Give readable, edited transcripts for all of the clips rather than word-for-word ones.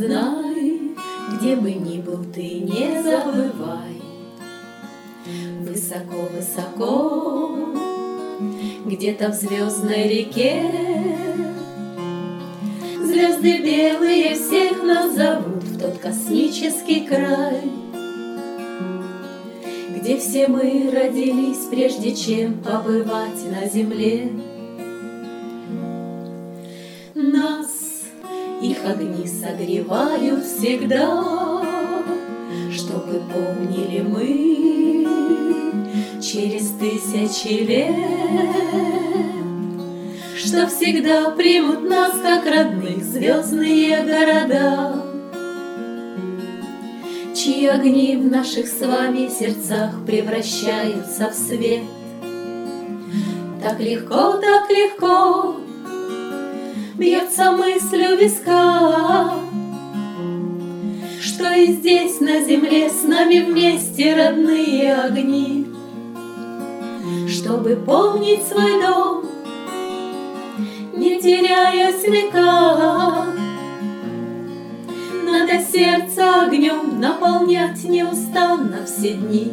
Знай, где бы ни был ты, не забывай. Высоко-высоко, где-то в звездной реке, звезды белые всех нас зовут в тот космический край, где все мы родились, прежде чем побывать на земле. Нас их огни согревают всегда, чтобы помнили мы через тысячи лет, что всегда примут нас, как родных, звездные города, чьи огни в наших с вами сердцах превращаются в свет. Так легко бьется мысль у виска, что и здесь на земле с нами вместе родные огни. Чтобы помнить свой дом, не теряясь в веках, надо сердце огнем наполнять неустанно все дни.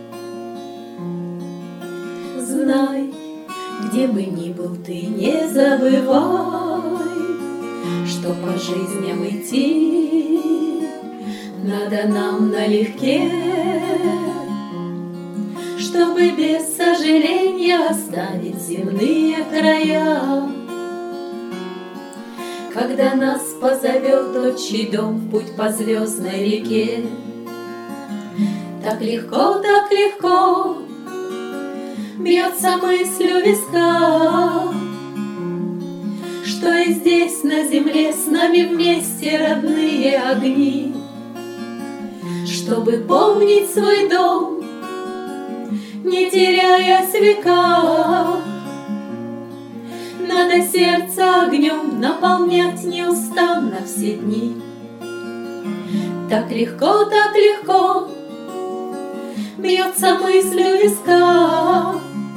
Знай, где бы ни был ты, не забывай, что по жизням идти надо нам налегке, чтобы без сожаления оставить земные края. Когда нас позовет отчий дом в путь по звездной реке, так легко бьется мысль у виска, что и здесь на земле с нами вместе родные огни. Чтобы помнить свой дом, не теряясь в веках, надо сердце огнем наполнять неустанно все дни. Так легко бьется мысль у виска,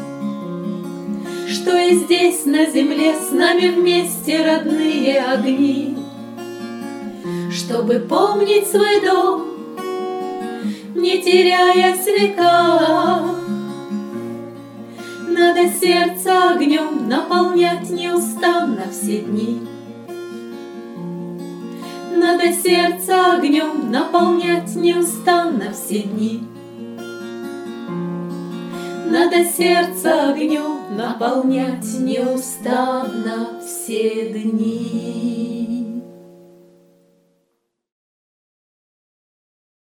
что и здесь на земле с нами вместе родные огни. Чтобы помнить свой дом, не теряясь в веках, надо сердце огнем наполнять неустанно все дни. Надо сердце огнем наполнять неустанно все дни. Надо сердце огнем наполнять неустанно все дни.